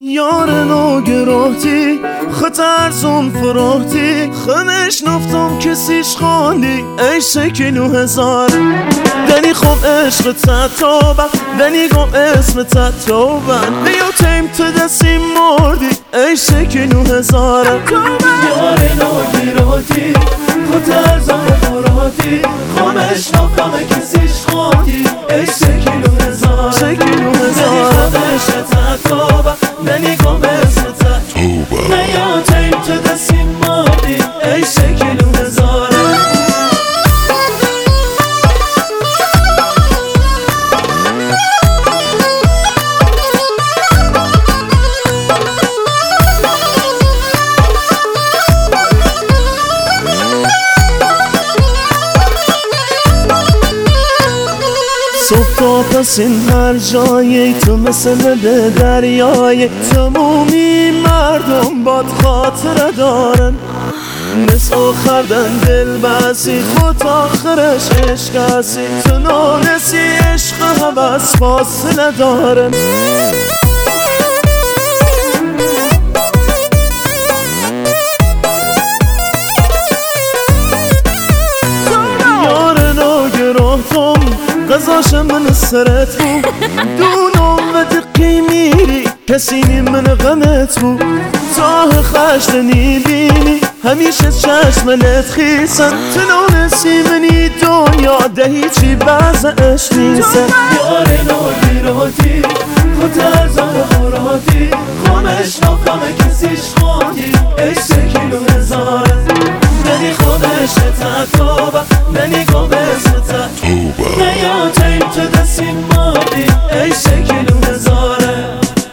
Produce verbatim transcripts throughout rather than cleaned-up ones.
یار ناگراهتی خطر زون فراهتی خمش نفتم کسیش خاندی ای سکی نو هزار دنی خوب عشق تتابن دنی گم اسم تتابن بیو تیم تو دستی مردی ای سکی نو هزار یار ناگراهتی خطر زون فراهتی خمش نفتم کسیش خاندی ای سکی نو هزار سکی نو دنی هزار خوب عشق تتابن دنی گم اسم تتابن نیا تیم تو دستی مردی ای سکی نو هزار صبح تا پس این هر جایی تو مثل به دریای تمومی مردم باد خاطره دارن مثل آخردن دل بسی خود آخرش عشق هستی تو نانسی عشق حوث فاصله دارن یار ناگراهتم قضاش من سرت بود دونم و دقی میری کسی نی من غمت بود تا خشتنی بینی همیشه چشمنت خیسن تنانسی منی دنیا ده هیچی بعضش نیستن یار ناگراهتی خطر زن خوراتی خمش نفتم کسیش خواندی ای سکی نو هزاره دنی خمش تتابه دنی گم اسم تتابه نیا تیم تو دستی مردی ای سکی نو هزاره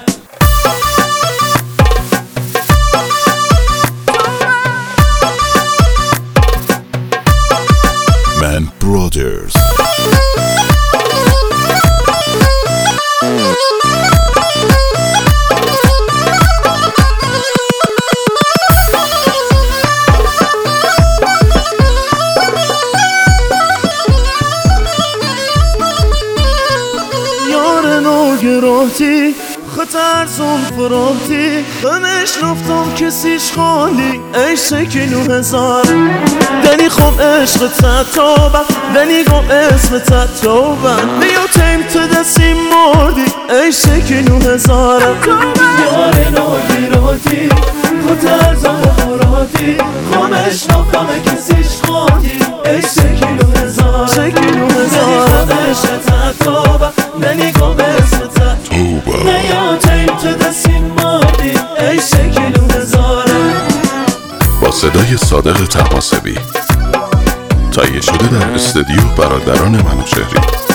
Man Brothers. یار ناگراهتی خطر زون فراهتی خمش نفتم کسیش خاندی ای سکی نو هزار دنی خوب عشق تتابن دنی گم اسم تتابن بیو تیم تو دستی مردی ای سکی نو هزار یار ناگراهتی خطر زن خوراتی خمش نفتم کسیش خواندی ای سکی نو هزار سکی نو هزار خمش تتابه دنی گم اسم تتابه نیا تیم تو دستی مردی ای سکی نو هزاره با صدای صادق طهماسبی تهیه شده در استودیو برادران منوچهری.